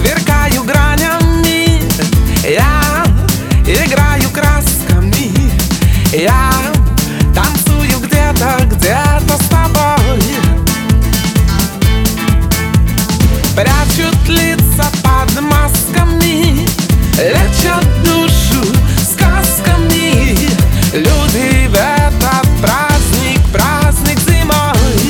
сверкаю гранями, я играю красками, я танцую где-то с тобой. Прячут лица под масками, лечат душу сказками. Люди в этот праздник, праздник зимой.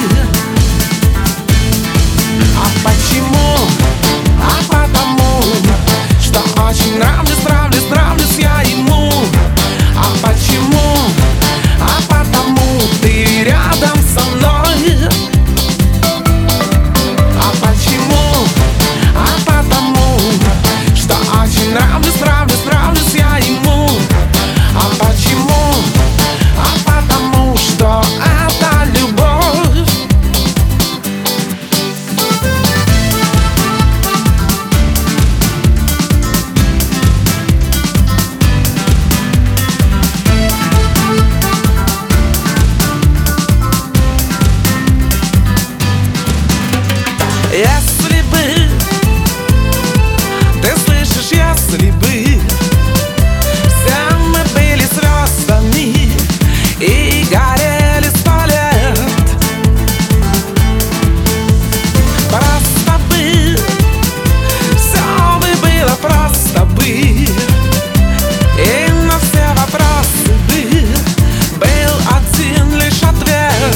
А почему? А потому, что очень нравлюсь, нравлюсь, нравлюсь я ему. А почему? А потому, ты рядом со мной. А почему? А потому, что очень нравлюсь, нравлюсь, нравлюсь я ему. А почему? А потому, что это любовь. Если бы, ты слышишь, если бы все мы были звездами и горели 100 лет, просто бы, все бы было просто бы, и на все вопросы бы был один лишь ответ.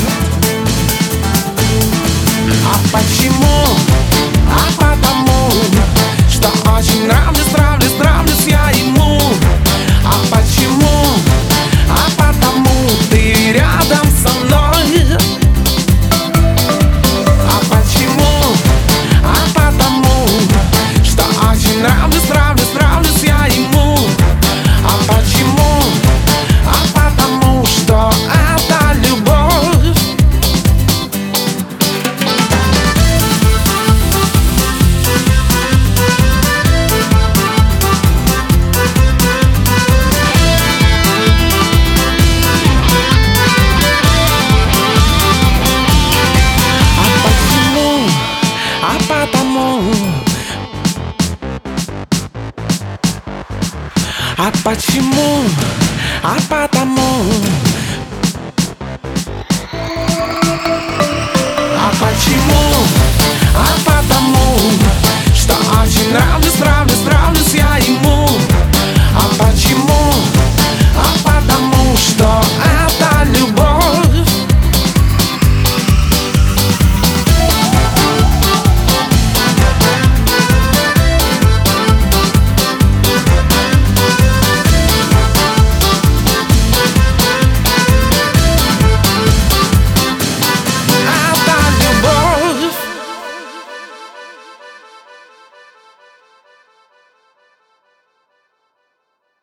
А почему? А потому, что очень нравлюсь, нравлюсь, нравлюсь я ему. А почему? А потому, ты рядом со мной. А почему? А потому, что очень нравлюсь, нравлюсь, нравлюсь я ему. А почему? А потому, что это любовь. А потому, а почему? А потому, а почему?